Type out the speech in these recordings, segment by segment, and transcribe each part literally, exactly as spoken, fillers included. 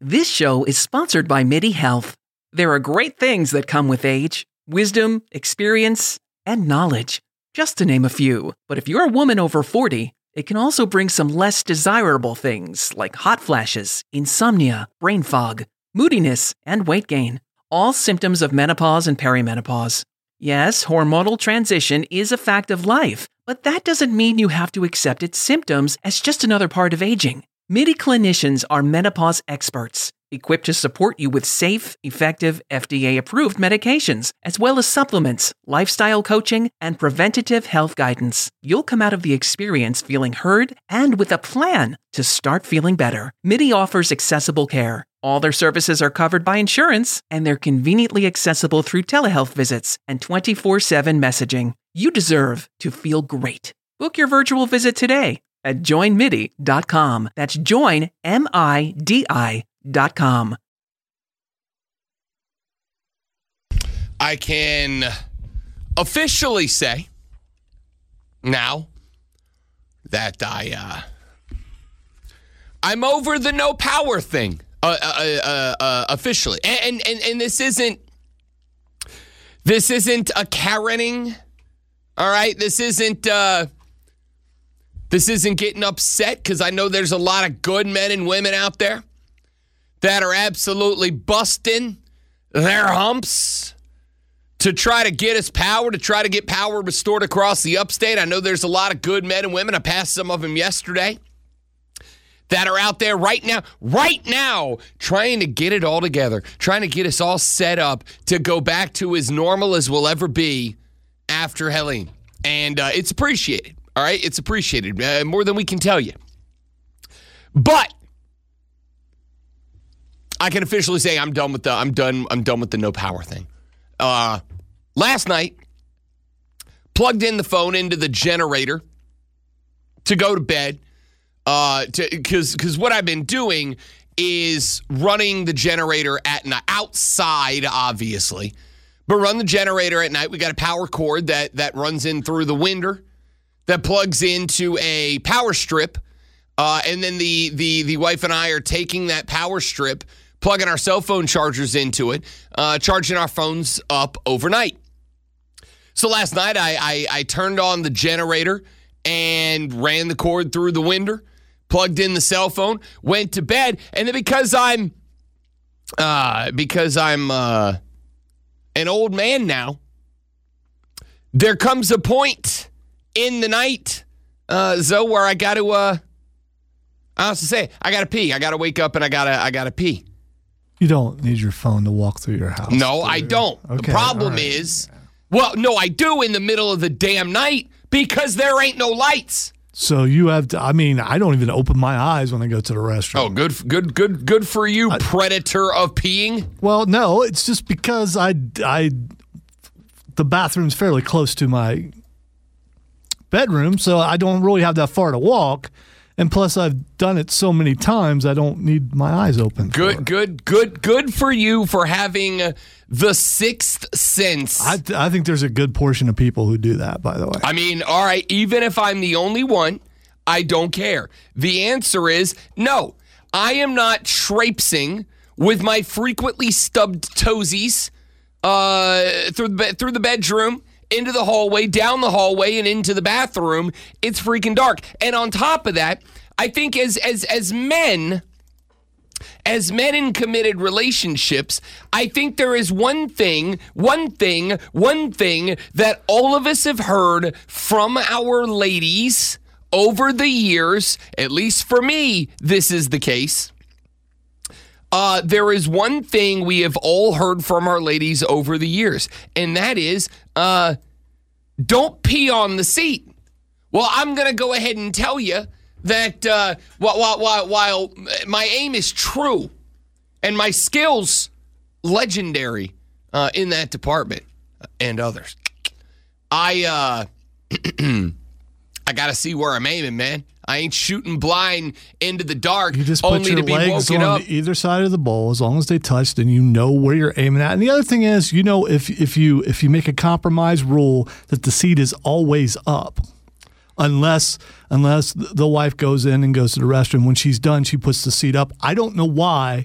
This show is sponsored by MIDI Health. There are great things that come with age, wisdom, experience, and knowledge, just to name a few. But if you're a woman over forty, it can also bring some less desirable things like hot flashes, insomnia, brain fog, moodiness, and weight gain, all symptoms of menopause and perimenopause. Yes, hormonal transition is a fact of life, but that doesn't mean you have to accept its symptoms as just another part of aging. MIDI clinicians are menopause experts, equipped to support you with safe, effective, F D A-approved medications, as well as supplements, lifestyle coaching, and preventative health guidance. You'll come out of the experience feeling heard and with a plan to start feeling better. MIDI offers accessible care. All their services are covered by insurance, and they're conveniently accessible through telehealth visits and twenty-four seven messaging. You deserve to feel great. Book your virtual visit today at join midi dot com. That's join, M I D I dot com. I can officially say now that I, uh, I'm over the no power thing, uh, uh, uh, uh, officially. And, and, and this isn't, this isn't a Karening, all right? This isn't, uh, This isn't getting upset because I know there's a lot of good men and women out there that are absolutely busting their humps to try to get us power, to try to get power restored across the upstate. I know there's a lot of good men and women. I passed some of them yesterday that are out there right now, right now, trying to get it all together, trying to get us all set up to go back to as normal as we'll ever be after Helene. And uh, it's appreciated. All right, it's appreciated uh, more than we can tell you. But I can officially say I'm done with the I'm done I'm done with the no power thing. Uh, last night, plugged in the phone into the generator to go to bed. Uh, to because because what I've been doing is running the generator at night outside, obviously, but run the generator at night. We got a power cord that that runs in through the window, that plugs into a power strip, uh, and then the the the wife and I are taking that power strip, plugging our cell phone chargers into it, uh, charging our phones up overnight. So last night I, I I turned on the generator and ran the cord through the window, plugged in the cell phone, went to bed, and then because I'm uh, because I'm uh, an old man now, there comes a point in the night, uh, Zoe, where I got to, uh, I have to say, I got to pee. I got to wake up and I got to, I got to pee. You don't need your phone to walk through your house. No, do I you? don't. Okay, the problem right. is, well, no, I do in the middle of the damn night because there ain't no lights. So you have to, I mean, I don't even open my eyes when I go to the restroom. Oh, good, good, good, good for you, I, predator of peeing. Well, no, it's just because I, I, the bathroom's fairly close to my bedroom, so I don't really have that far to walk, and plus I've done it so many times I don't need my eyes open. Good, for. good, good, good for you for having uh, the sixth sense. I, I think there's a good portion of people who do that, by the way. I mean, all right, even if I'm the only one, I don't care. The answer is no. I am not traipsing with my frequently stubbed toesies uh, through the through the bedroom, into the hallway, down the hallway, and into the bathroom. It's freaking dark. And on top of that, I think as as as men, as men in committed relationships, I think there is one thing, one thing, one thing that all of us have heard from our ladies over the years, at least for me, this is the case. Uh, there is one thing we have all heard from our ladies over the years, and that is, uh, don't pee on the seat. Well, I'm going to go ahead and tell you that uh, while, while, while my aim is true and my skills legendary uh, in that department and others, I uh, I got to see where I'm aiming, man. I ain't shooting blind into the dark you just put only your to be legs woken on up. either side of the bowl. As long as they touch, then you know where you're aiming at. And the other thing is, you know, if if you if you make a compromise rule that the seat is always up, unless unless the wife goes in and goes to the restroom. When she's done, she puts the seat up. I don't know why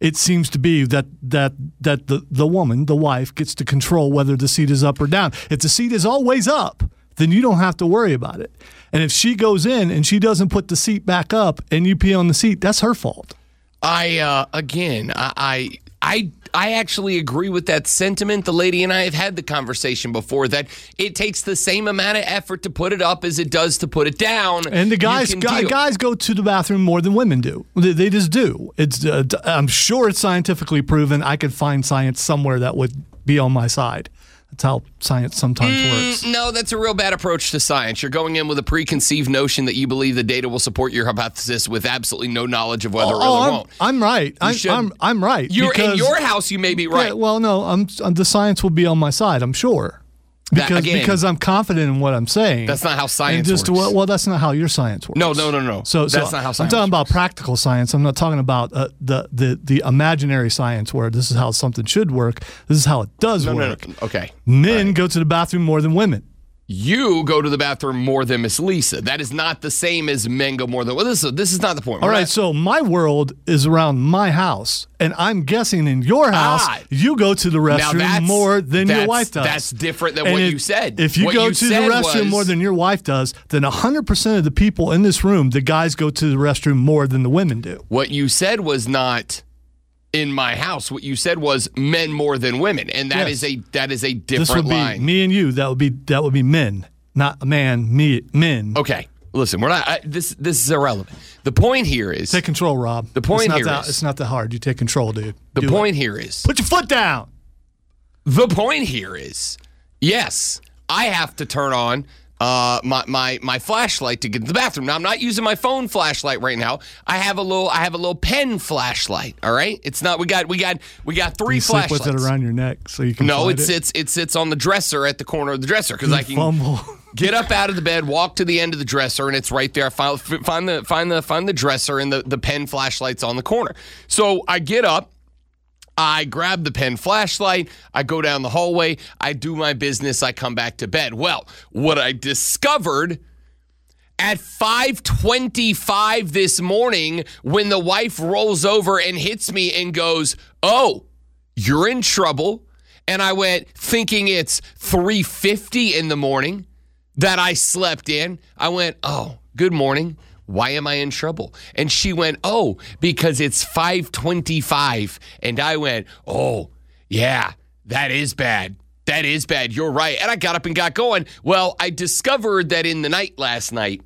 it seems to be that that that the, the woman, the wife, gets to control whether the seat is up or down. If the seat is always up, then you don't have to worry about it. And if she goes in and she doesn't put the seat back up and you pee on the seat, that's her fault. I, uh, again, I, I, I, I actually agree with that sentiment. The lady and I have had the conversation before that it takes the same amount of effort to put it up as it does to put it down. And the guys, guys, guys go to the bathroom more than women do. They, they just do. It's. Uh, I'm sure it's scientifically proven. I could find science somewhere that would be on my side. That's how science sometimes mm, works. No, that's a real bad approach to science. You're going in with a preconceived notion that you believe the data will support your hypothesis with absolutely no knowledge of whether oh, it really I'm, won't. I'm right. I'm, I'm, I'm right. You're because, in your house, you may be right. Yeah, well, no, I'm, the science will be on my side, I'm sure. Because that, again, because I'm confident in what I'm saying. That's not how science just, works. Well, well, that's not how your science works. No, no, no, no. So, that's so not how science I'm talking works. about practical science. I'm not talking about uh, the, the the imaginary science where this is how something should work. This is how it does no, work. No, no. Okay. Men right. go to the bathroom more than women. You go to the bathroom more than Miss Lisa. That is not the same as men go more than. Well, this is, this is not the point. All We're right, not, so my world is around my house, and I'm guessing in your house, ah, you go to the restroom more than your wife does. That's different than and what it, you said. If you what go you to the restroom was, more than your wife does, then one hundred percent of the people in this room, the guys go to the restroom more than the women do. What you said was not in my house. What you said was men more than women, and that yes. is a that is a different this would line. Be me and you. That would be that would be men. Not a man, me, men. Okay, listen, we're not. I, this this is irrelevant. The point here is take control, Rob. The point it's not here that, is it's not that hard. You take control, dude. The Do point it. here is put your foot down. The point here is yes, I have to turn on uh, my my my flashlight to get to the bathroom. Now I'm not using my phone flashlight right now. I have a little I have a little pen flashlight. All right, it's not. We got we got we got three you flashlights. Sleep with it around your neck so you can. No, it it sits it sits on the dresser at the corner of the dresser because I can fumble. Get up out of the bed, walk to the end of the dresser, and it's right there. I find, find the find the find the dresser, and the, the pen flashlight's on the corner. So I get up, I grab the pen flashlight, I go down the hallway, I do my business, I come back to bed. Well, what I discovered at five twenty-five this morning when the wife rolls over and hits me and goes, "Oh, you're in trouble." And I went, thinking it's three fifty in the morning that I slept in. I went, "Oh, good morning. Why am I in trouble?" And she went, "Oh, because it's five twenty-five. And I went, "Oh, yeah, that is bad. That is bad. You're right." And I got up and got going. Well, I discovered that in the night last night,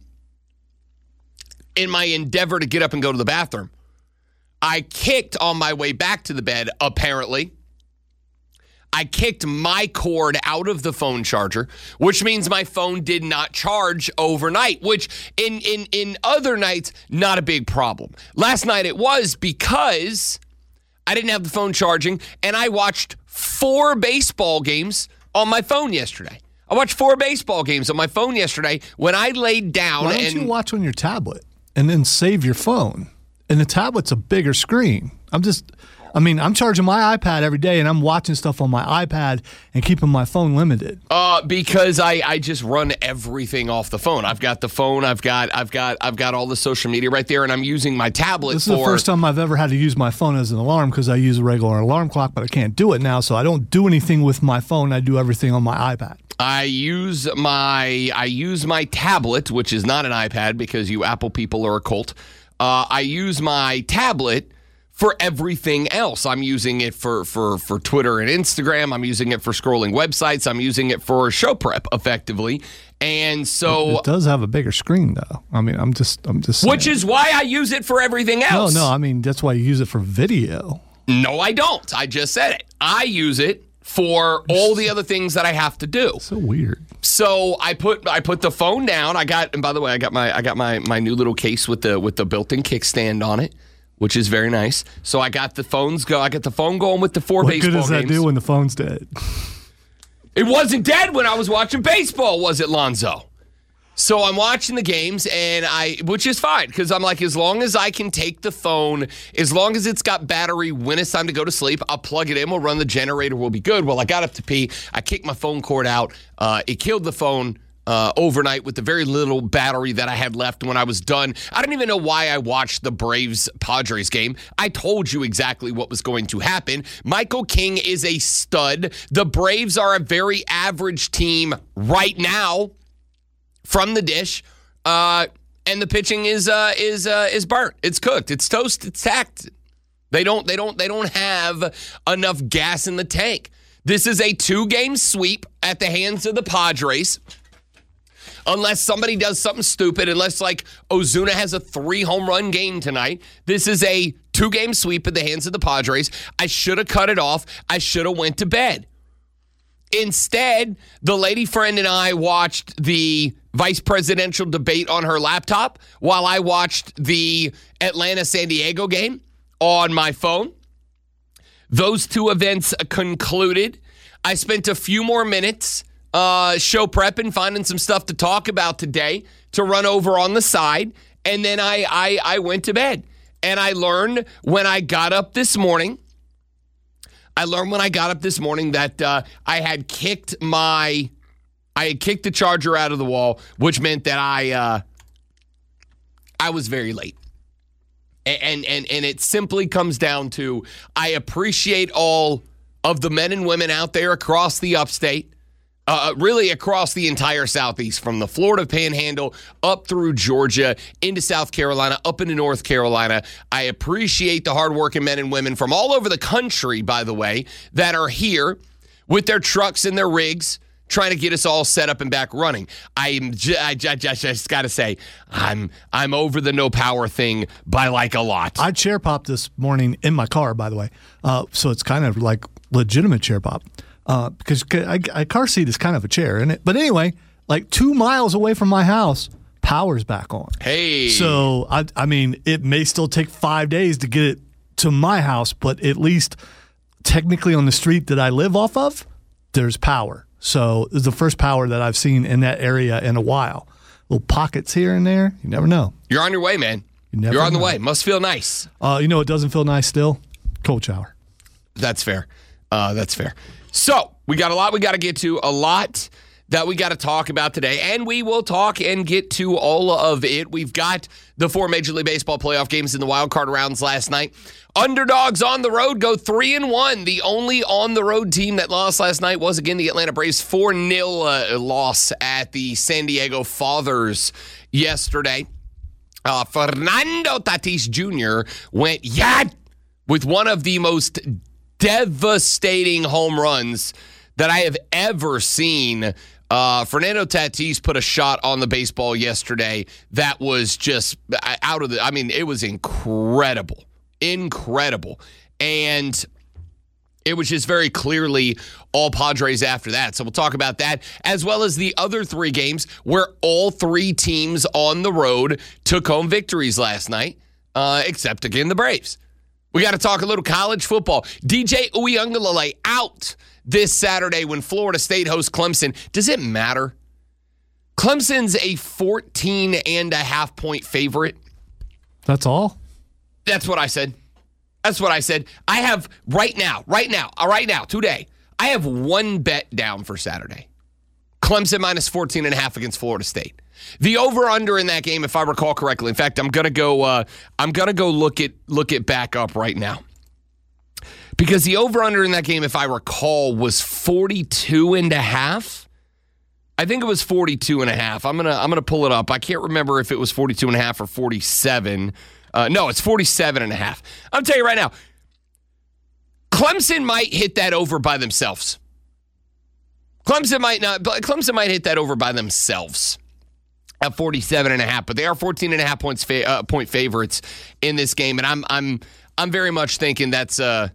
in my endeavor to get up and go to the bathroom, I kicked on my way back to the bed, apparently. I kicked my cord out of the phone charger, which means my phone did not charge overnight, which in, in, in other nights, not a big problem. Last night it was because I didn't have the phone charging, and I watched four baseball games on my phone yesterday. I watched four baseball games on my phone yesterday when I laid down. Why don't and you watch on your tablet and then save your phone? And the tablet's a bigger screen. I'm just... I mean, I'm charging my iPad every day, and I'm watching stuff on my iPad and keeping my phone limited. Uh, because I, I just run everything off the phone. I've got the phone. I've got I've got I've got all the social media right there, and I'm using my tablet. This for, is the first time I've ever had to use my phone as an alarm because I use a regular alarm clock, but I can't do it now, so I don't do anything with my phone. I do everything on my iPad. I use my I use my tablet, which is not an iPad because you Apple people are a cult. Uh, I use my tablet for everything else. I'm using it for, for, for Twitter and Instagram. I'm using it for scrolling websites. I'm using it for show prep, effectively. And so it does have a bigger screen, though. I mean, I'm just, I'm just saying. Which is why I use it for everything else. No, no. I mean, that's why you use it for video. No, I don't. I just said it. I use it for all the other things that I have to do. So weird. So I put I put the phone down. I got, and by the way, I got my I got my my new little case with the with the built-in kickstand on it, which is very nice. So I got the phones go. I got the phone going with the four what baseball games. What good does that games. do when the phone's dead? It wasn't dead when I was watching baseball, was it, Lonzo? So I'm watching the games, and I, which is fine, because I'm like, as long as I can take the phone, as long as it's got battery when it's time to go to sleep, I'll plug it in, we'll run the generator, we'll be good. Well, I got up to pee, I kicked my phone cord out, uh, it killed the phone, uh, overnight with the very little battery that I had left when I was done. I don't even know why I watched the Braves-Padres game. I told you exactly what was going to happen. Michael King is a stud. The Braves are a very average team right now from the dish. Uh, and the pitching is uh, is uh, is burnt. It's cooked. It's toast. It's tacked. They don't they don't they don't have enough gas in the tank. This is a two-game sweep at the hands of the Padres. Unless somebody does something stupid, unless like Ozuna has a three-home run game tonight, this is a two-game sweep at the hands of the Padres. I should have cut it off. I should have went to bed. Instead, the lady friend and I watched the vice presidential debate on her laptop while I watched the Atlanta-San Diego game on my phone. Those two events concluded. I spent a few more minutes uh, show prepping, finding some stuff to talk about today to run over on the side, and then I, I, I went to bed. And I learned when I got up this morning, I learned when I got up this morning that uh, I had kicked my, I had kicked the charger out of the wall, which meant that I, uh, I was very late. And, and and it simply comes down to I appreciate all of the men and women out there across the upstate, uh, really across the entire Southeast, from the Florida Panhandle up through Georgia, into South Carolina, up into North Carolina. I appreciate the hardworking men and women from all over the country, by the way, that are here with their trucks and their rigs, trying to get us all set up and back running. I'm j- I, j- I just, just got to say, I'm I'm over the no power thing by like a lot. I chair popped this morning in my car, by the way. Uh, so it's kind of like legitimate chair pop uh, because a car seat is kind of a chair, isn't it? But anyway, like two miles away from my house, power's back on. Hey. So, I, I mean, it may still take five days to get it to my house, but at least technically on the street that I live off of, there's power. So it's the first power that I've seen in that area in a while. Little pockets here and there. You never know. You're on your way, man. You never You're on know. the way. Must feel nice. Uh, you know what doesn't feel nice still? Cold shower. That's fair. Uh, that's fair. So we got a lot we got to get to, a lot that we got to talk about today, and we will talk and get to all of it. We've got the four Major League Baseball playoff games in the wild card rounds last night. Underdogs on the road go three and one. The only on-the-road team that lost last night was, again, the Atlanta Braves. four nil uh, loss at the San Diego Fathers yesterday. Uh, Fernando Tatis Junior went yad with one of the most devastating home runs that I have ever seen. Uh, Fernando Tatis put a shot on the baseball yesterday that was just out of the, I mean, it was incredible. Incredible. And it was just very clearly all Padres after that. So we'll talk about that, as well as the other three games where all three teams on the road took home victories last night, uh, except, again, the Braves. We got to talk a little college football. D J Uiagalelei out this Saturday when Florida State hosts Clemson. Does it matter? Clemson's a fourteen and a half point favorite. That's all? That's what I said. That's what I said. I have right now, right now, uh, right now, today, I have one bet down for Saturday. Clemson minus fourteen and a half against Florida State. The over-under in that game, if I recall correctly. In fact, I'm gonna go. Uh, I'm gonna go look it look it back up right now, because the over-under in that game, if I recall, was forty-two and a half. I think it was forty-two and a half. I'm gonna I'm gonna pull it up. I can't remember if it was forty-two and a half or forty-seven. Uh, no, it's forty-seven and a half. I'll tell you right now, Clemson might hit that over by themselves. Clemson might not. Clemson might hit that over by themselves at forty-seven and a half, but they are fourteen and a half points fa- uh, point favorites in this game, and I'm I'm I'm very much thinking that's a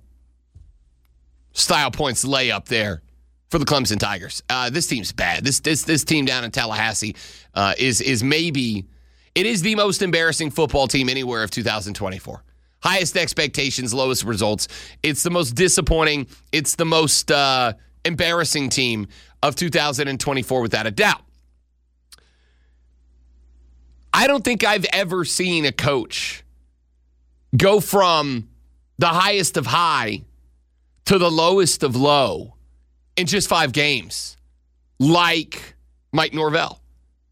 style points layup there for the Clemson Tigers. Uh, this team's bad. This this this team down in Tallahassee uh, is is maybe it is the most embarrassing football team anywhere of two thousand twenty-four. Highest expectations, lowest results. It's the most disappointing. It's the most uh, embarrassing team of two thousand twenty-four, without a doubt. I don't think I've ever seen a coach go from the highest of high to the lowest of low in just five games like Mike Norvell.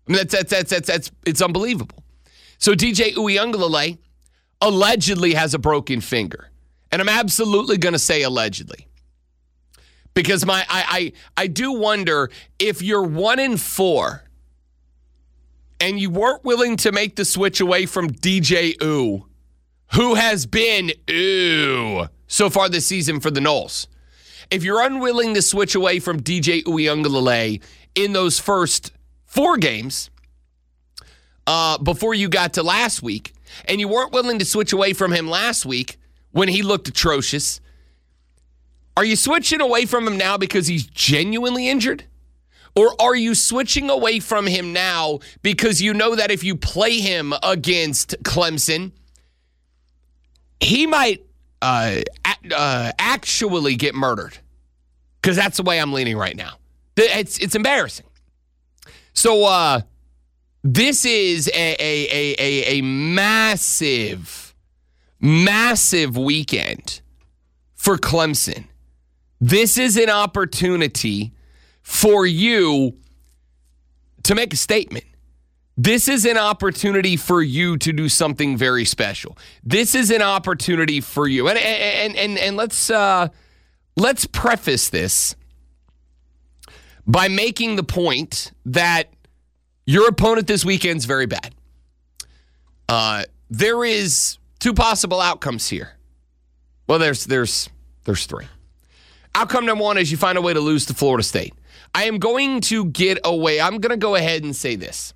I mean, that's, that's, that's, that's, that's it's unbelievable. So D J Uiagalelei allegedly has a broken finger. And I'm absolutely going to say allegedly. Because my I, I I do wonder if you're one in four and you weren't willing to make the switch away from D J U, who has been ooh so far this season for the Noles. If you're unwilling to switch away from D J Uiagalelei in those first four games uh, before you got to last week, and you weren't willing to switch away from him last week when he looked atrocious, are you switching away from him now because he's genuinely injured? Or are you switching away from him now because you know that if you play him against Clemson, he might uh, a- uh, actually get murdered? Because that's the way I'm leaning right now. It's it's embarrassing. So uh, this is a, a, a, a, a massive, massive weekend for Clemson. This is an opportunity for you to make a statement. This is an opportunity for you to do something very special. This is an opportunity for you. And and and, and let's uh, let's preface this by making the point that your opponent this weekend is very bad. Uh, there is two possible outcomes here. Well, there's there's there's three. Outcome number one is you find a way to lose to Florida State. I am going to get away. I'm going to go ahead and say this.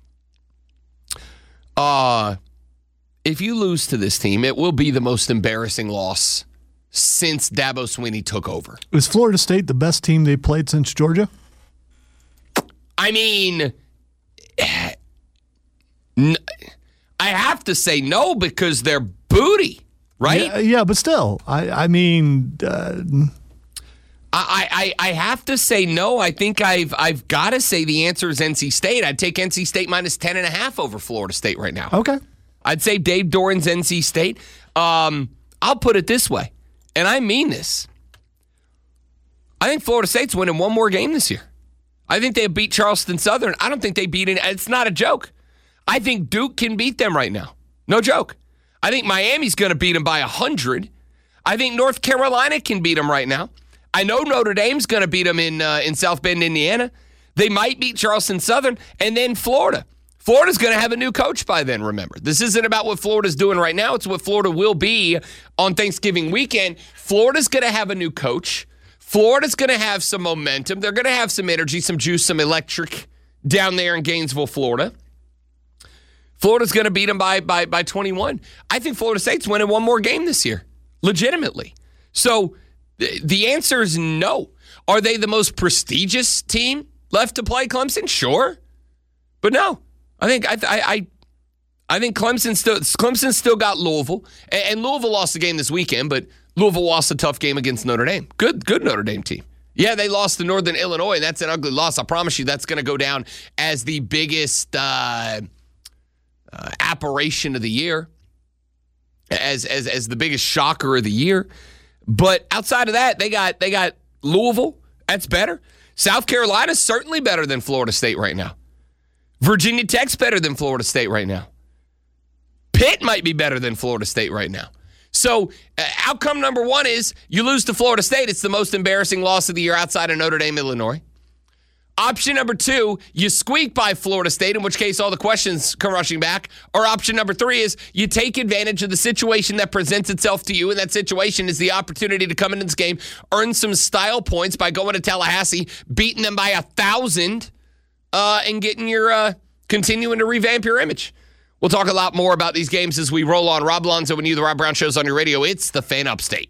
Uh, if you lose to this team, it will be the most embarrassing loss since Dabo Swinney took over. Is Florida State the best team they played since Georgia? I mean, n- I have to say no because they're booty, right? Yeah, yeah but still, I, I mean... Uh, I, I, I have to say no. I think I've I've got to say the answer is N C State. I'd take N C State minus ten and a half over Florida State right now. Okay. I'd say Dave Doran's N C State. Um, I'll put it this way, and I mean this. I think Florida State's winning one more game this year. I think they beat Charleston Southern. I don't think they beat it. It's not a joke. I think Duke can beat them right now. No joke. I think Miami's going to beat them by one hundred. I think North Carolina can beat them right now. I know Notre Dame's going to beat them in uh, in South Bend, Indiana. They might beat Charleston Southern. And then Florida. Florida's going to have a new coach by then, remember. This isn't about what Florida's doing right now. It's what Florida will be on Thanksgiving weekend. Florida's going to have a new coach. Florida's going to have some momentum. They're going to have some energy, some juice, some electric down there in Gainesville, Florida. Florida's going to beat them by, by, by twenty-one. I think Florida State's winning one more game this year, legitimately. So the answer is no. Are they the most prestigious team left to play Clemson? Sure. But no. I think I I I think Clemson still Clemson still got Louisville. And Louisville lost the game this weekend, but Louisville lost a tough game against Notre Dame. Good good Notre Dame team. Yeah, they lost to Northern Illinois, and that's an ugly loss. I promise you that's going to go down as the biggest uh, uh, aberration of the year, as, as as the biggest shocker of the year. But outside of that, they got they got Louisville. That's better. South Carolina's certainly better than Florida State right now. Virginia Tech's better than Florida State right now. Pitt might be better than Florida State right now. So uh, outcome number one is you lose to Florida State. It's the most embarrassing loss of the year outside of Notre Dame, Illinois. Option number two, you squeak by Florida State, in which case all the questions come rushing back. Or option number three is you take advantage of the situation that presents itself to you, and that situation is the opportunity to come into this game, earn some style points by going to Tallahassee, beating them by a thousand, uh, and getting your uh, continuing to revamp your image. We'll talk a lot more about these games as we roll on. Rob Alonzo and you, the Rob Brown Show's on your radio. It's the Fan Upstate.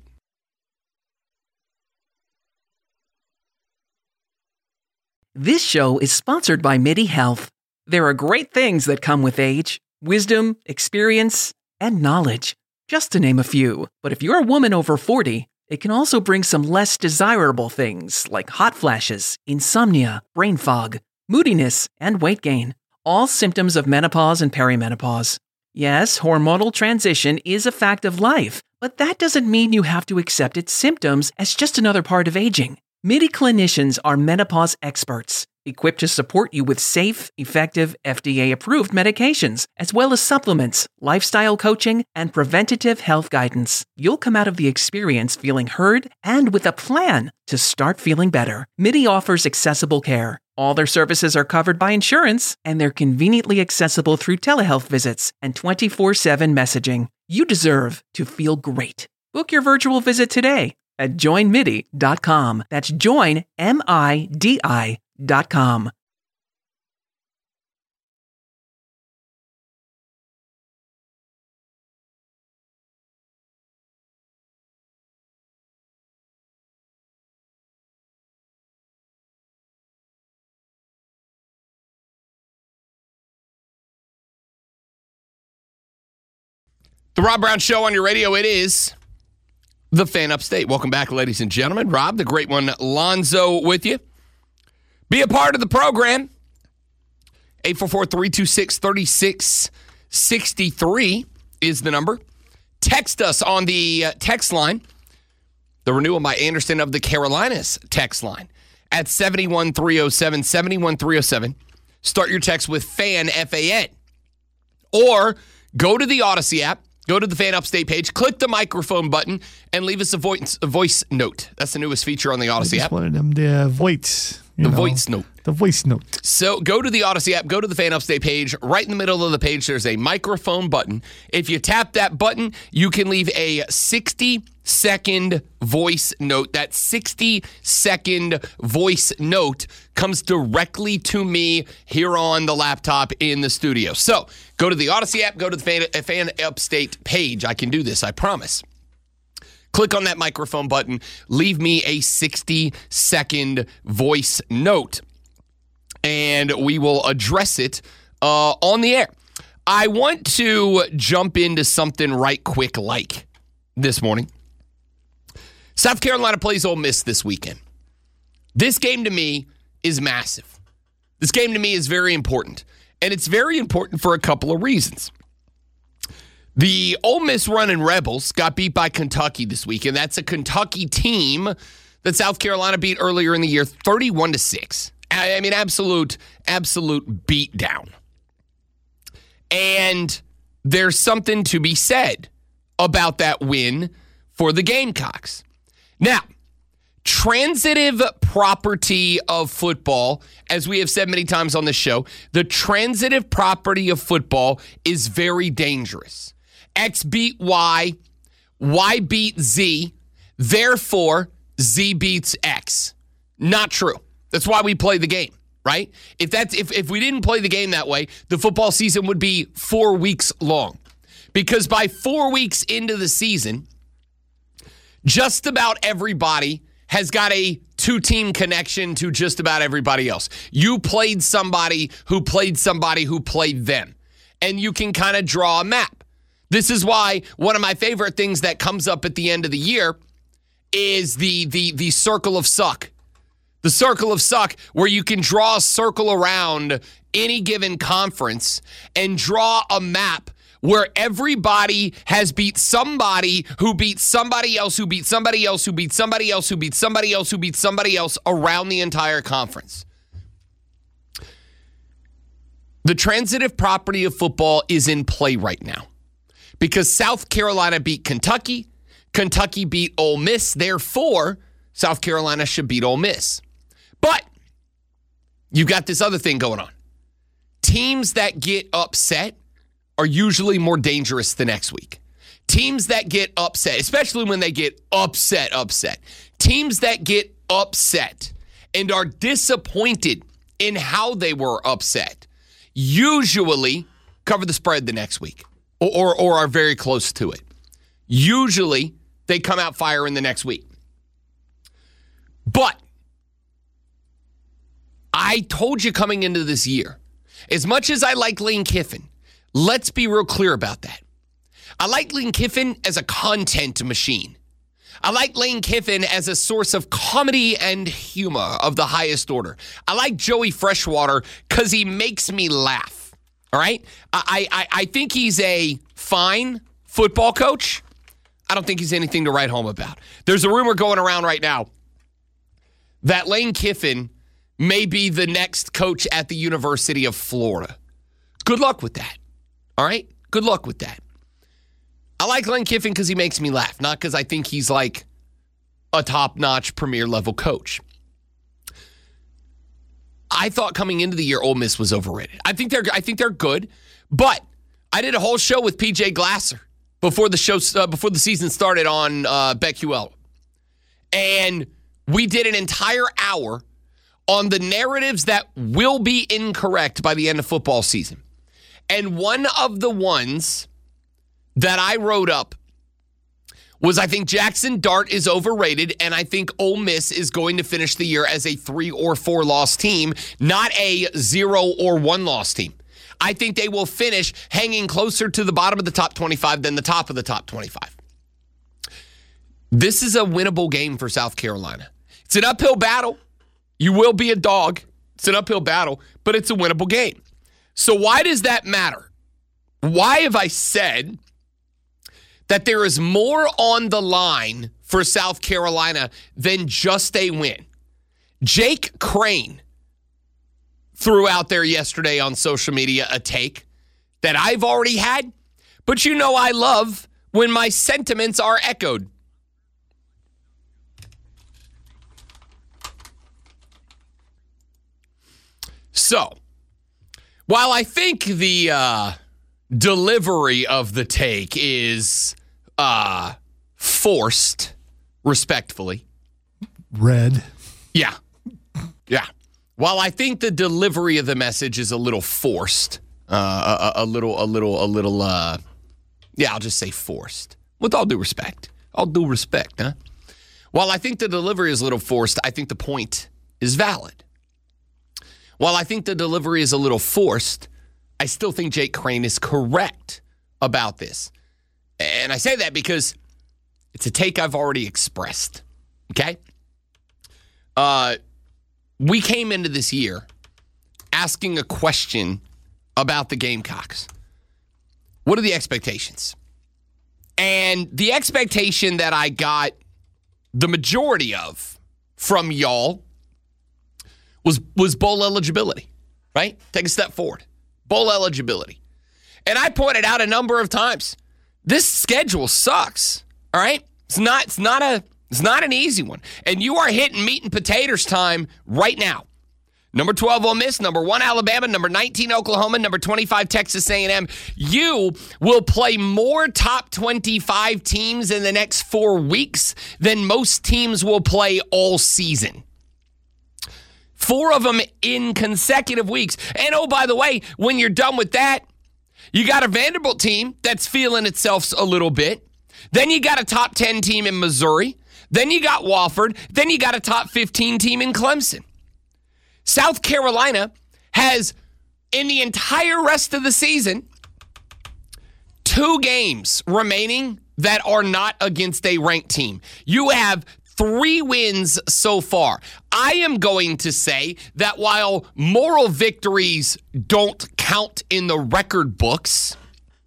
This show is sponsored by MIDI Health. There are great things that come with age, wisdom, experience, and knowledge, just to name a few. But if you're a woman over forty, it can also bring some less desirable things like hot flashes, insomnia, brain fog, moodiness, and weight gain. All symptoms of menopause and perimenopause. Yes, hormonal transition is a fact of life, but that doesn't mean you have to accept its symptoms as just another part of aging. MIDI clinicians are menopause experts, equipped to support you with safe, effective, F D A-approved medications, as well as supplements, lifestyle coaching, and preventative health guidance. You'll come out of the experience feeling heard and with a plan to start feeling better. MIDI offers accessible care. All their services are covered by insurance, and they're conveniently accessible through telehealth visits and twenty-four seven messaging. You deserve to feel great. Book your virtual visit today at join midi dot com. That's join, M I D I dot com. The Rob Brown Show on your radio. It is the Fan Upstate. Welcome back, ladies and gentlemen. Rob, the great one, Lonzo, with you. Be a part of the program. eight four four, three two six, three six six three is the number. Text us on the uh, text line. The renewal by Anderson of the Carolinas text line at seven one three oh seven, seven one three oh seven. Start your text with FAN, F A N. Or go to the Odyssey app. Go to the Fan Upstate page, click the microphone button, and leave us a voice, a voice note. That's the newest feature on the Odyssey app. One of them, the voice. The know, voice note. The voice note. So go to the Odyssey app, go to the Fan Upstate page. Right in the middle of the page, there's a microphone button. If you tap that button, you can leave a sixty-second voice note. That sixty-second voice note comes directly to me here on the laptop in the studio. So go to the Odyssey app, go to the Fan, Fan Upstate page. I can do this, I promise. Click on that microphone button. Leave me a sixty-second voice note, and we will address it uh, on the air. I want to jump into something right quick like this morning. South Carolina plays Ole Miss this weekend. This game to me is massive. This game to me is very important, and it's very important for a couple of reasons. The Ole Miss Running Rebels got beat by Kentucky this week, and that's a Kentucky team that South Carolina beat earlier in the year, thirty-one to six. I mean, absolute, absolute beatdown. And there's something to be said about that win for the Gamecocks. Now, transitive property of football, as we have said many times on this show, the transitive property of football is very dangerous. X beat Y, Y beat Z, therefore Z beats X. Not true. That's why we play the game, right? If that's if, if we didn't play the game that way, the football season would be four weeks long. Because by four weeks into the season, just about everybody has got a two-team connection to just about everybody else. You played somebody who played somebody who played them. And you can kind of draw a map. This is why one of my favorite things that comes up at the end of the year is the the the circle of suck. The circle of suck, where you can draw a circle around any given conference and draw a map where everybody has beat somebody who beat somebody else who beat somebody else who beat somebody else who beat somebody else who beat somebody else around the entire conference. The transitive property of football is in play right now because South Carolina beat Kentucky, Kentucky beat Ole Miss, therefore South Carolina should beat Ole Miss. But you've got this other thing going on. Teams that get upset are usually more dangerous the next week. Teams that get upset, especially when they get upset, upset. Teams that get upset and are disappointed in how they were upset usually cover the spread the next week or, or, or are very close to it. Usually they come out firing the next week. But I told you coming into this year, as much as I like Lane Kiffin, let's be real clear about that. I like Lane Kiffin as a content machine. I like Lane Kiffin as a source of comedy and humor of the highest order. I like Joey Freshwater because he makes me laugh. All right? I, I, I think he's a fine football coach. I don't think he's anything to write home about. There's a rumor going around right now that Lane Kiffin may be the next coach at the University of Florida. Good luck with that. All right? Good luck with that. I like Lane Kiffin because he makes me laugh, not because I think he's like a top-notch premier level coach. I thought coming into the year Ole Miss was overrated. I think they're I think they're good, but I did a whole show with P J Glasser before the show uh, before the season started on uh, BetQL, and we did an entire hour on the narratives that will be incorrect by the end of football season. And one of the ones that I wrote up was I think Jackson Dart is overrated, and I think Ole Miss is going to finish the year as a three or four loss team, not a zero or one loss team. I think they will finish hanging closer to the bottom of the top twenty-five than the top of the top twenty-five. This is a winnable game for South Carolina. It's an uphill battle. You will be a dog. It's an uphill battle, but it's a winnable game. So why does that matter? Why have I said that there is more on the line for South Carolina than just a win? Jake Crane threw out there yesterday on social media a take that I've already had, but you know I love when my sentiments are echoed. So, while I think the uh, delivery of the take is uh, forced, respectfully. Red. Yeah. Yeah. While I think the delivery of the message is a little forced, uh, a, a little, a little, a little, uh, yeah, I'll just say forced. With all due respect. All due respect, huh? While I think the delivery is a little forced, I think the point is valid. While I think the delivery is a little forced, I still think Jake Crane is correct about this. And I say that because it's a take I've already expressed, okay? Uh, we came into this year asking a question about the Gamecocks. What are the expectations? And the expectation that I got the majority of from y'all was, was bowl eligibility, right? Take a step forward. Bowl eligibility. And I pointed out a number of times, this schedule sucks, all right? It's not, it's not a, it's not an easy one. And you are hitting meat and potatoes time right now. Number twelve, Ole Miss. Number one, Alabama. Number nineteen, Oklahoma. Number twenty-five, Texas A and M. You will play more top twenty-five teams in the next four weeks than most teams will play all season. Four of them in consecutive weeks. And oh, by the way, when you're done with that, you got a Vanderbilt team that's feeling itself a little bit. Then you got a top ten team in Missouri. Then you got Wofford. Then you got a top fifteen team in Clemson. South Carolina has, in the entire rest of the season, two games remaining that are not against a ranked team. You have three wins so far. I am going to say that while moral victories don't count in the record books,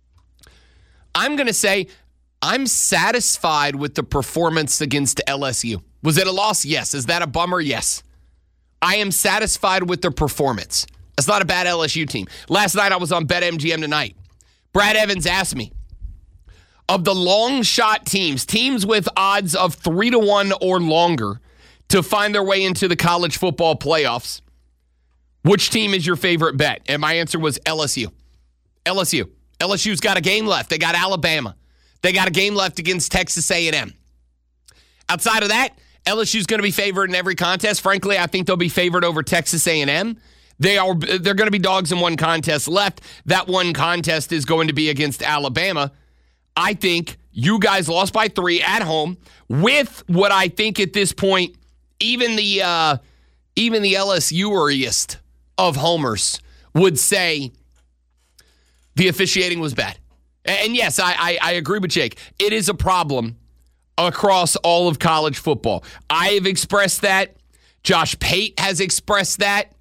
I'm going to say I'm satisfied with the performance against L S U. Was it a loss? Yes. Is that a bummer? Yes. I am satisfied with the performance. That's not a bad L S U team. Last night I was on BetMGM Tonight. Brad Evans asked me, of the long shot teams, teams with odds of three to one or longer to find their way into the college football playoffs, which team is your favorite bet? And my answer was L S U. L S U. L S U's got a game left. They got Alabama. They got a game left against Texas A and M. Outside of that, L S U's going to be favored in every contest. Frankly, I think they'll be favored over Texas A and M. They are, they're going to be dogs in one contest left. That one contest is going to be against Alabama. I think you guys lost by three at home with what I think at this point, even the uh, even the L S U-iest of homers would say the officiating was bad. And yes, I, I, I agree with Jake. It is a problem across all of college football. I have expressed that. Josh Pate has expressed that.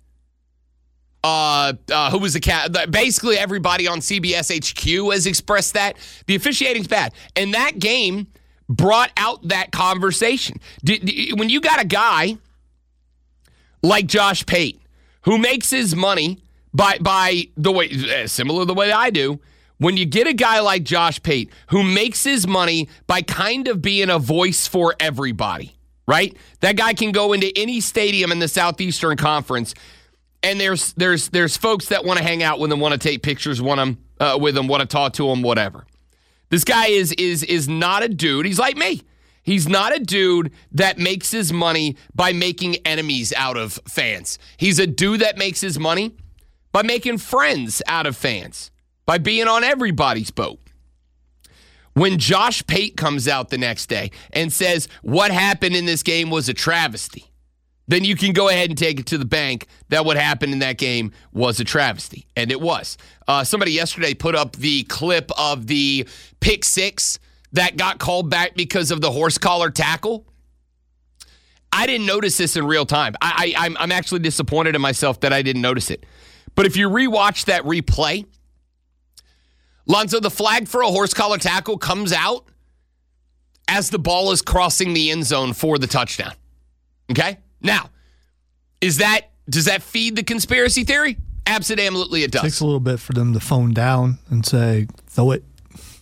Uh, uh, who was the cat? Basically, everybody on C B S H Q has expressed that. The officiating's bad. And that game brought out that conversation. Did, when you got a guy like Josh Pate, who makes his money by by the way, similar to the way I do, when you get a guy like Josh Pate who makes his money by kind of being a voice for everybody, right? That guy can go into any stadium in the Southeastern Conference, and there's there's there's folks that want to hang out with him, want to take pictures, want him uh, with him, want to talk to him, whatever. This guy is is is not a dude. He's like me. He's not a dude that makes his money by making enemies out of fans. He's a dude that makes his money by making friends out of fans, by being on everybody's boat. When Josh Pate comes out the next day and says what happened in this game was a travesty, then you can go ahead and take it to the bank that what happened in that game was a travesty. And it was. Uh, somebody yesterday put up the clip of the pick six that got called back because of the horse collar tackle. I didn't notice this in real time. I, I, I'm, I'm actually disappointed in myself that I didn't notice it. But if you rewatch that replay, Lonzo, the flag for a horse collar tackle comes out as the ball is crossing the end zone for the touchdown. Okay? Now, is that does that feed the conspiracy theory? Absolutely it does. It takes a little bit for them to phone down and say, throw it.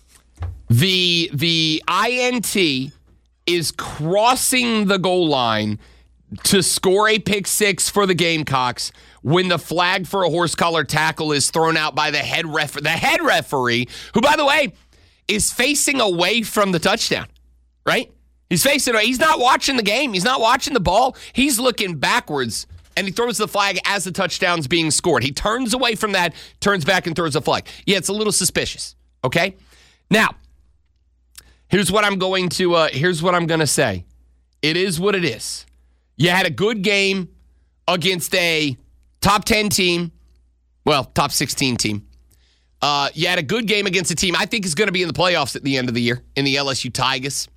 The the I N T is crossing the goal line to score a pick six for the Gamecocks when the flag for a horse collar tackle is thrown out by the head ref the head referee, who, by the way, is facing away from the touchdown, right? He's facing away. He's not watching the game. He's not watching the ball. He's looking backwards, and he throws the flag as the touchdown's being scored. He turns away from that, turns back, and throws the flag. Yeah, it's a little suspicious, okay? Now, here's what I'm going to uh, here's what I'm going to say. It is what it is. You had a good game against a top ten team, well, top sixteen team. Uh, you had a good game against a team I think is going to be in the playoffs at the end of the year in the L S U Tigers.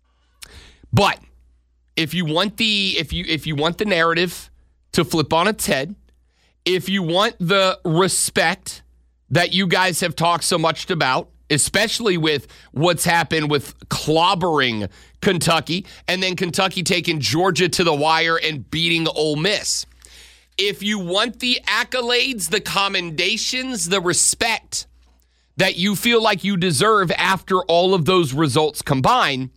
But if you want the if you if you want the narrative to flip on its head, if you want the respect that you guys have talked so much about, especially with what's happened with clobbering Kentucky and then Kentucky taking Georgia to the wire and beating Ole Miss. If you want the accolades, the commendations, the respect that you feel like you deserve after all of those results combine,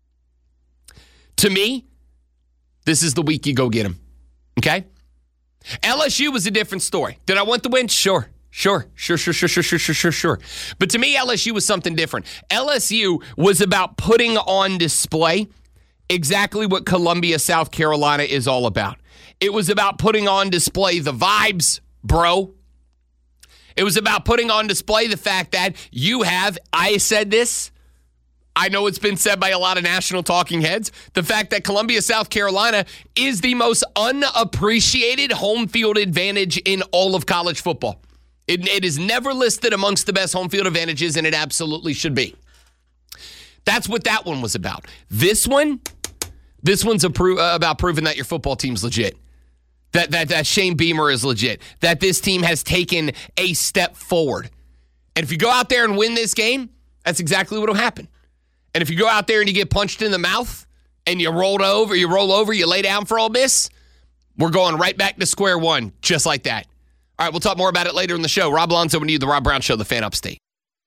to me, this is the week you go get them. Okay? L S U was a different story. Did I want the win? Sure. Sure, sure, sure, sure, sure, sure, sure, sure, sure. But to me, L S U was something different. L S U was about putting on display exactly what Columbia, South Carolina is all about. It was about putting on display the vibes, bro. It was about putting on display the fact that you have, I said this, I know it's been said by a lot of national talking heads, the fact that Columbia, South Carolina is the most unappreciated home field advantage in all of college football. It, it is never listed amongst the best home field advantages, and it absolutely should be. That's what that one was about. This one, this one's a pro- uh, about proving that your football team's legit. That, that, that Shane Beamer is legit. That this team has taken a step forward. And if you go out there and win this game, that's exactly what will happen. And if you go out there and you get punched in the mouth and you roll over, you roll over, you lay down for Ole Miss, we're going right back to square one, just like that. All right, we'll talk more about it later in the show. Rob Alonzo and you, The Rob Brown Show, the Fan Upstate.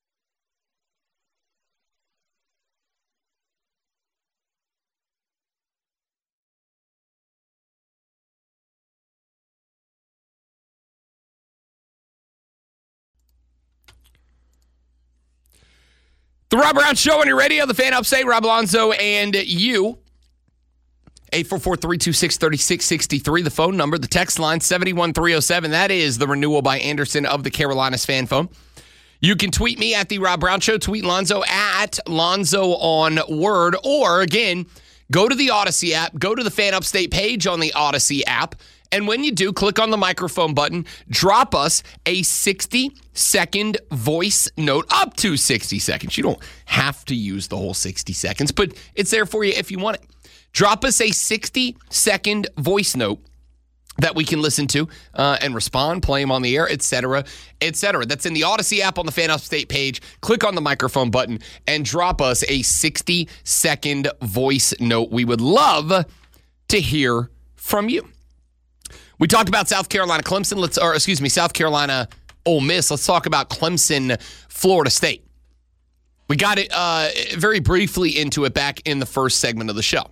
The Rob Brown Show on your radio, the Fan Upstate, Rob Alonzo and you. eight four four, three two six, three six six three, the phone number. The text line, seven one three oh seven. That is the renewal by Anderson of the Carolinas fan phone. You can tweet me at The Rob Brown Show. Tweet Lonzo at Lonzo on Word. Or, again, go to the Odyssey app. Go to the Fan Upstate page on the Odyssey app. And when you do, click on the microphone button. Drop us a sixty-second voice note, up to sixty seconds. You don't have to use the whole sixty seconds, but it's there for you if you want it. Drop us a sixty-second voice note that we can listen to uh, and respond, play them on the air, et cetera, et cetera. That's in the Odyssey app on the Fan Upstate page. Click on the microphone button and drop us a sixty-second voice note. We would love to hear from you. We talked about South Carolina, Clemson. Let's, or excuse me, South Carolina, Ole Miss. Let's talk about Clemson, Florida State. We got it uh, very briefly into it back in the first segment of the show.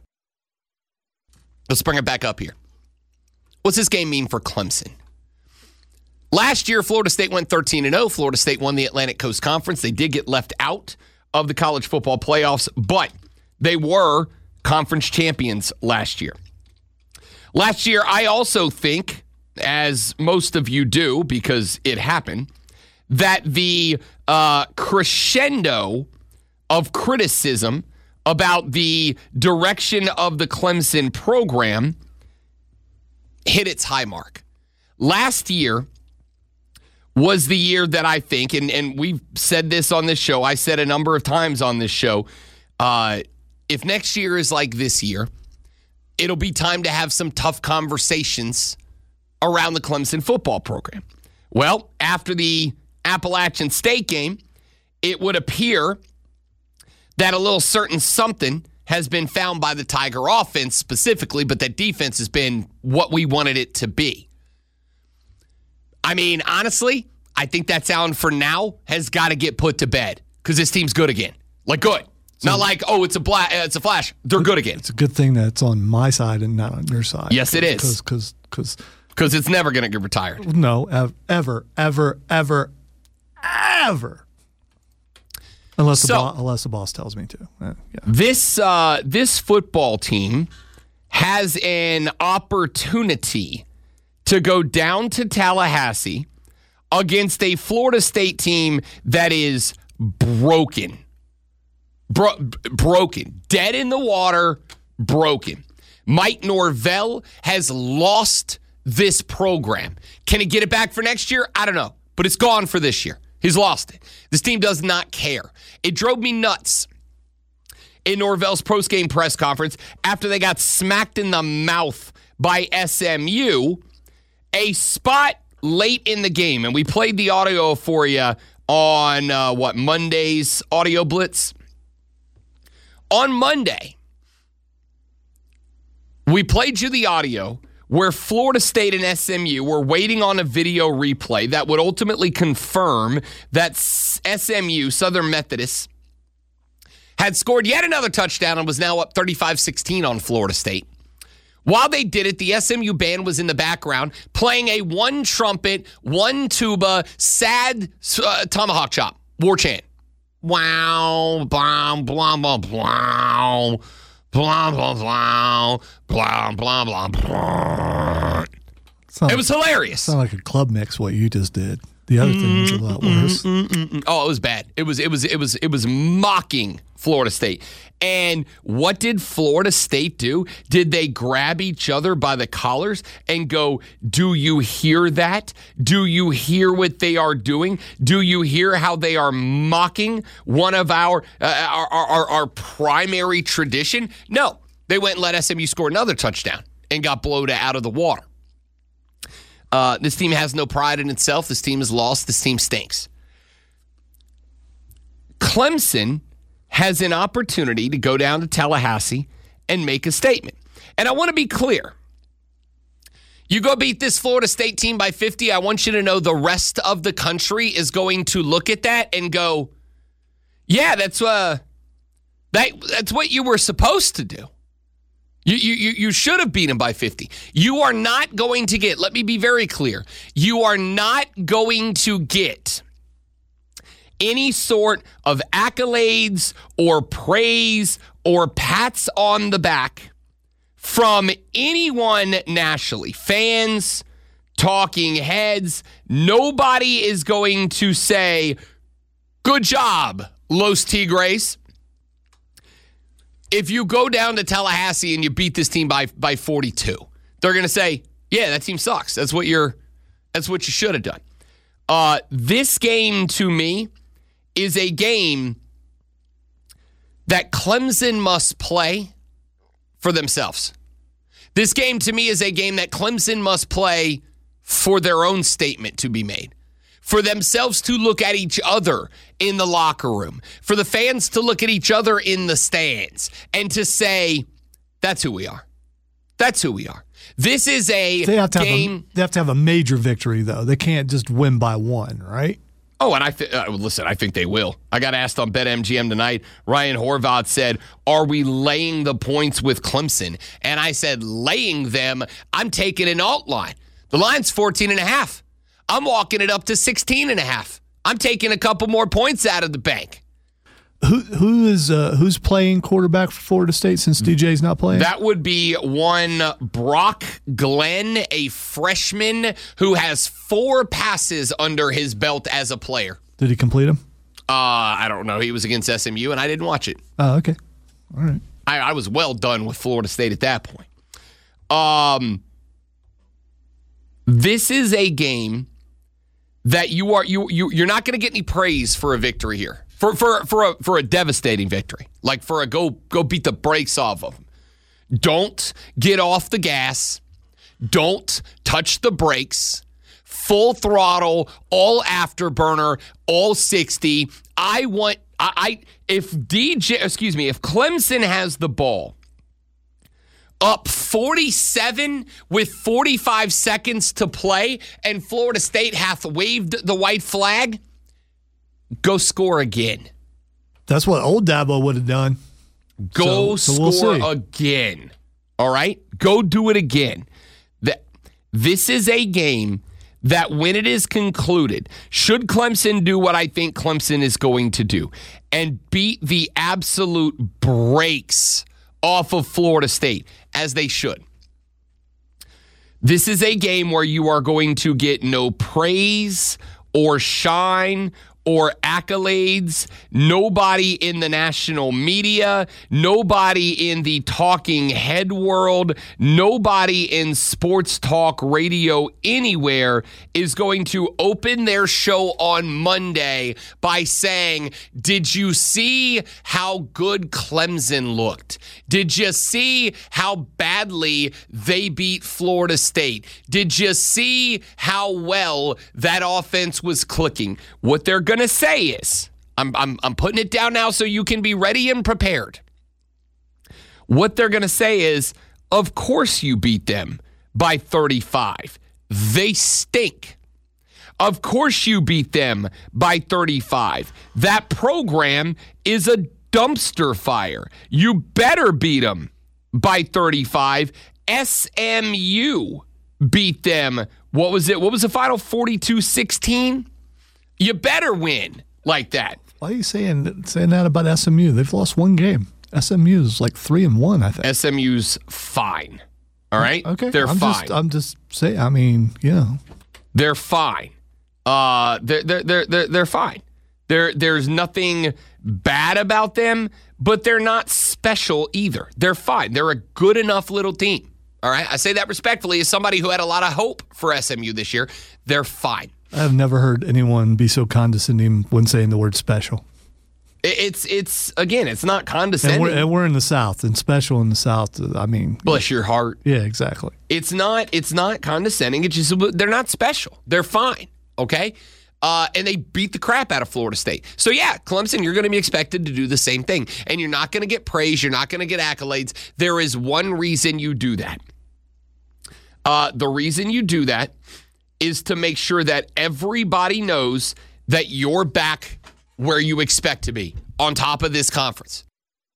Let's bring it back up here. What's this game mean for Clemson? Last year, Florida State went thirteen and oh. Florida State won the Atlantic Coast Conference. They did get left out of the college football playoffs, but they were conference champions last year. Last year, I also think, as most of you do because it happened, that the uh, crescendo of criticism about the direction of the Clemson program hit its high mark. Last year was the year that I think, and, and we've said this on this show, I said a number of times on this show, uh, if next year is like this year, it'll be time to have some tough conversations around the Clemson football program. Well, after the Appalachian State game, it would appear that a little certain something has been found by the Tiger offense specifically, but that defense has been what we wanted it to be. I mean, honestly, I think that sound for now has got to get put to bed because this team's good again. Like, good. So, not like, oh, it's a bla- it's a flash. They're good again. It's a good thing that it's on my side and not on your side. Yes, it is. Because because because it's never going to get retired. No, ever, ever, ever, ever. Unless the, so, bo- unless the boss tells me to. Uh, yeah. This uh, this football team has an opportunity to go down to Tallahassee against a Florida State team that is broken. Bro- broken. Dead in the water, broken. Mike Norvell has lost this program. Can he get it back for next year? I don't know. But it's gone for this year. He's lost it. This team does not care. It drove me nuts in Norvell's post-game press conference after they got smacked in the mouth by S M U. A spot late in the game, and we played the audio for you on, uh, what, Monday's Audio Blitz? On Monday, we played you the audio where Florida State and S M U were waiting on a video replay that would ultimately confirm that S M U, Southern Methodist, had scored yet another touchdown and was now up thirty-five sixteen on Florida State. While they did it, the S M U band was in the background playing a one trumpet, one tuba, sad uh, tomahawk chop, war chant. Wow, blah, blah, blah, blah, blah, blah, blah, blah, blah, blah, blah. Sound it was hilarious. Sound like a club mix, what you just did. The other thing was a lot worse. Mm, mm, mm. Oh, it was bad. It was, it was, it was, it was mocking Florida State. And what did Florida State do? Did they grab each other by the collars and go, do you hear that? Do you hear what they are doing? Do you hear how they are mocking one of our uh, our, our, our primary tradition? No. They went and let S M U score another touchdown and got blown out of the water. Uh, this team has no pride in itself. This team is lost. This team stinks. Clemson has an opportunity to go down to Tallahassee and make a statement. And I want to be clear. You go beat this Florida State team by fifty, I want you to know the rest of the country is going to look at that and go, yeah, that's uh, that, that's what you were supposed to do. You, you, you should have beaten them by fifty. You are not going to get, let me be very clear, you are not going to get any sort of accolades or praise or pats on the back from anyone nationally. Fans, talking heads, nobody is going to say, good job, Los Tigres. If you go down to Tallahassee and you beat this team by by forty-two, they're going to say, yeah, that team sucks. That's what you're that's what you should have done. Uh, this game to me is a game that Clemson must play for themselves. This game to me is a game that Clemson must play for their own statement to be made. For themselves to look at each other in the locker room. For the fans to look at each other in the stands and to say, that's who we are. That's who we are. This is a They have to game. have a, they have to have a major victory, though. They can't just win by one, right? Oh, and I th- uh, listen, I think they will. I got asked on BetMGM tonight. Ryan Horvath said, are we laying the points with Clemson? And I said, laying them, I'm taking an alt line. The line's fourteen and a half. I'm walking it up to sixteen and a half. I'm taking a couple more points out of the bank. Who who is uh, who's playing quarterback for Florida State since D J's not playing? That would be one Brock Glenn, a freshman who has four passes under his belt as a player. Did he complete them? Uh, I don't know. He was against S M U, and I didn't watch it. Oh, okay. All right. I, I was well done with Florida State at that point. Um, this is a game that you are you you you're not going to get any praise for a victory here. For for for a for a devastating victory, like for a go go beat the brakes off of them. Don't get off the gas. Don't touch the brakes. Full throttle, all afterburner, all sixty. I want I, I if D J excuse me if Clemson has the ball up forty-seven with forty-five seconds to play, and Florida State hath waved the white flag. Go score again. That's what old Dabo would have done. Go so, so score we'll again. All right? Go do it again. That This is a game that when it is concluded, should Clemson do what I think Clemson is going to do and beat the absolute brakes off of Florida State, as they should. This is a game where you are going to get no praise or shine or accolades, nobody in the national media, nobody in the talking head world, nobody in sports talk radio anywhere is going to open their show on Monday by saying, did you see how good Clemson looked? Did you see how badly they beat Florida State? Did you see how well that offense was clicking? What they're going to say is, I'm, I'm, I'm putting it down now so you can be ready and prepared. What they're going to say is, of course you beat them by thirty-five. They stink. Of course you beat them by thirty-five. That program is a dumpster fire. You better beat them by thirty-five. S M U beat them. What was it? What was the final? forty-two sixteen? You better win like that. Why are you saying saying that about S M U? They've lost one game. S M U is like three and one, I think. S M U's fine. All right? Okay. They're I'm fine. Just, I'm just saying, I mean, yeah. They're fine. Uh, they're, they're, they're, they're, they're fine. There, there's nothing bad about them, but they're not special either. They're fine. They're a good enough little team. All right? I say that respectfully as somebody who had a lot of hope for S M U this year. They're fine. I've never heard anyone be so condescending when saying the word special. It's, it's again, it's not condescending. And we're, and we're in the South, and special in the South, I mean. Bless your heart. Yeah, exactly. It's not, it's not condescending. It's just, they're not special. They're fine, okay? Uh, and they beat the crap out of Florida State. So, yeah, Clemson, you're going to be expected to do the same thing. And you're not going to get praise. You're not going to get accolades. There is one reason you do that. Uh, the reason you do that is to make sure that everybody knows that you're back where you expect to be on top of this conference.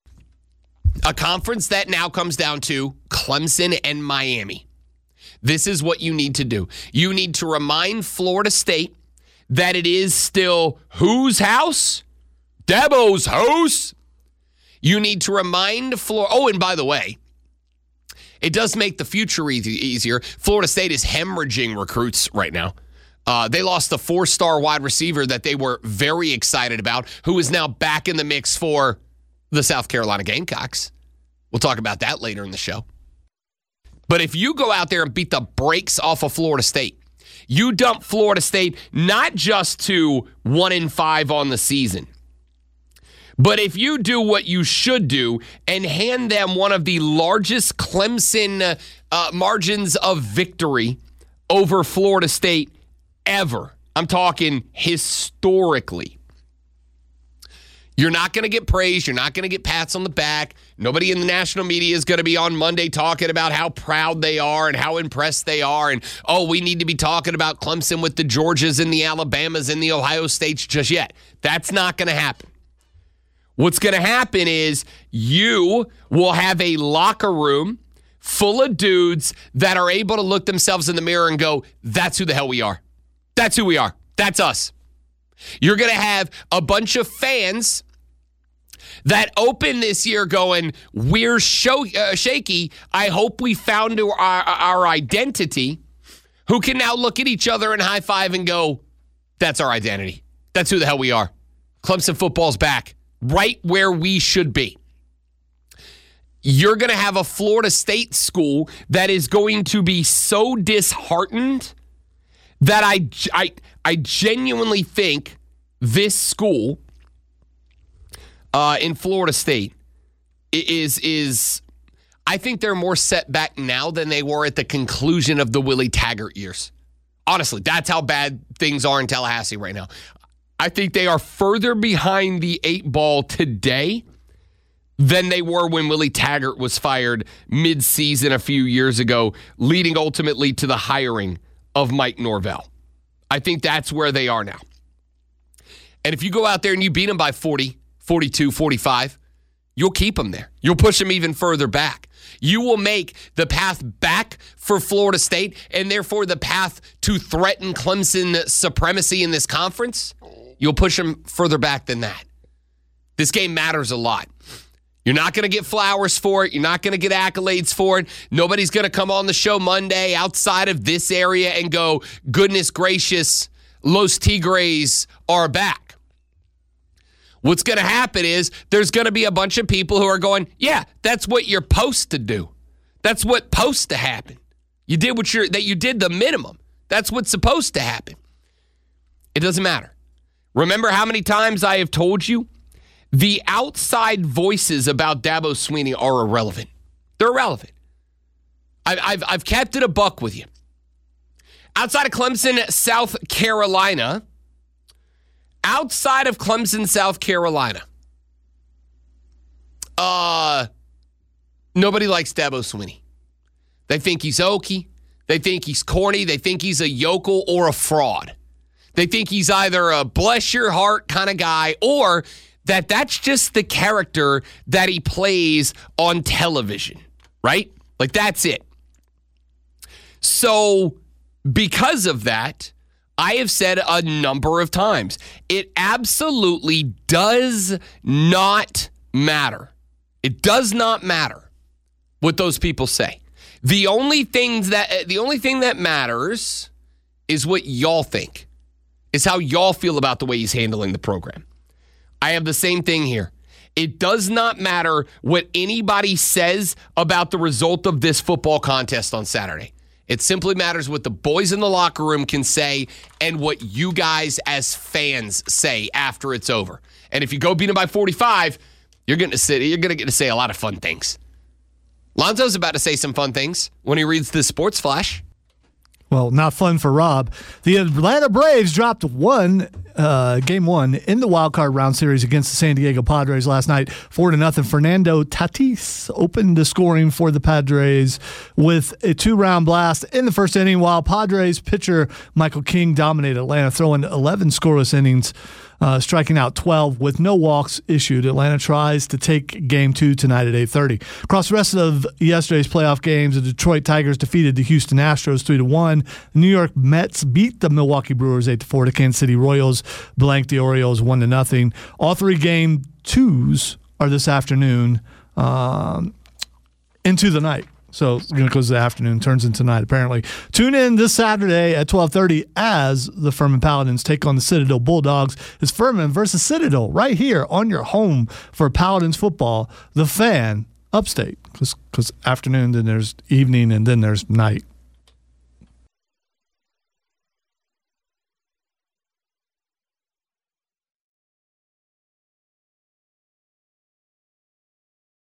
A conference that now comes down to Clemson and Miami. This is what you need to do. You need to remind Florida State that it is still whose house? Dabo's house. You need to remind Florida. Oh, and by the way, it does make the future easy, easier. Florida State is hemorrhaging recruits right now. Uh, they lost the four-star wide receiver that they were very excited about, who is now back in the mix for the South Carolina Gamecocks. We'll talk about that later in the show. But if you go out there and beat the brakes off of Florida State, you dump Florida State not just to one and five on the season, but if you do what you should do and hand them one of the largest Clemson uh, margins of victory over Florida State ever, I'm talking historically, You're not going to get praise. You're not going to get pats on the back. Nobody in the national media is going to be on Monday talking about how proud they are and how impressed they are. And, oh, we need to be talking about Clemson with the Georgias and the Alabamas and the Ohio States just yet. That's not going to happen. What's going to happen is you will have a locker room full of dudes that are able to look themselves in the mirror and go, that's who the hell we are. That's who we are. That's us. You're going to have a bunch of fans that open this year going, we're show, uh, shaky. I hope we found our, our identity, who can now look at each other and high five and go, that's our identity. That's who the hell we are. Clemson football's back, right where we should be. You're going to have a Florida State school that is going to be so disheartened that I, I, I genuinely think this school uh, in Florida State is, is, I think they're more set back now than they were at the conclusion of the Willie Taggart years. Honestly, that's how bad things are in Tallahassee right now. I think they are further behind the eight ball today than they were when Willie Taggart was fired mid-season a few years ago, leading ultimately to the hiring of Mike Norvell. I think that's where they are now. And if you go out there and you beat them by forty, forty-two, forty-five, you'll keep them there. You'll push them even further back. You will make the path back for Florida State and therefore the path to threaten Clemson supremacy in this conference. You'll push them further back than that. This game matters a lot. You're not going to get flowers for it. You're not going to get accolades for it. Nobody's going to come on the show Monday outside of this area and go, goodness gracious, Los Tigres are back. What's going to happen is there's going to be a bunch of people who are going, yeah, that's what you're supposed to do. That's what's supposed to happen. You did what you're, that you did the minimum. That's what's supposed to happen. It doesn't matter. Remember how many times I have told you the outside voices about Dabo Swinney are irrelevant. They're irrelevant. I've, I've, I've kept it a buck with you. Outside of Clemson, South Carolina, outside of Clemson, South Carolina, uh, nobody likes Dabo Swinney. They think he's oaky. They think he's corny. They think he's a yokel or a fraud. They think he's either a bless your heart kind of guy or that that's just the character that he plays on television, right? Like, that's it. So, because of that, I have said a number of times, it absolutely does not matter. It does not matter what those people say. The only things that the only thing that matters is what y'all think. Is how y'all feel about the way he's handling the program. I have the same thing here. It does not matter what anybody says about the result of this football contest on Saturday. It simply matters what the boys in the locker room can say and what you guys as fans say after it's over. And if you go beat them by forty-five, you're going to say, you're going to get to say a lot of fun things. Lonzo's about to say some fun things when he reads the Sports Flash. Well, not fun for Rob. The Atlanta Braves dropped one, uh, game one in the wild card round series against the San Diego Padres last night, four to nothing. Fernando Tatis opened the scoring for the Padres with a two-round blast in the first inning, while Padres pitcher Michael King dominated Atlanta, throwing eleven scoreless innings, uh, striking out twelve with no walks issued. Atlanta tries to take game two tonight at eight thirty. Across the rest of yesterday's playoff games, the Detroit Tigers defeated the Houston Astros three to one. The New York Mets beat the Milwaukee Brewers eight to four. The Kansas City Royals blanked the Orioles one to nothing. All three game twos are this afternoon um, into the night. So it's going to go to the afternoon, turns into night, apparently. Tune in this Saturday at twelve thirty as the Furman Paladins take on the Citadel Bulldogs. It's Furman versus Citadel right here on your home for Paladins football, The Fan, upstate. Because afternoon, then there's evening, and then there's night.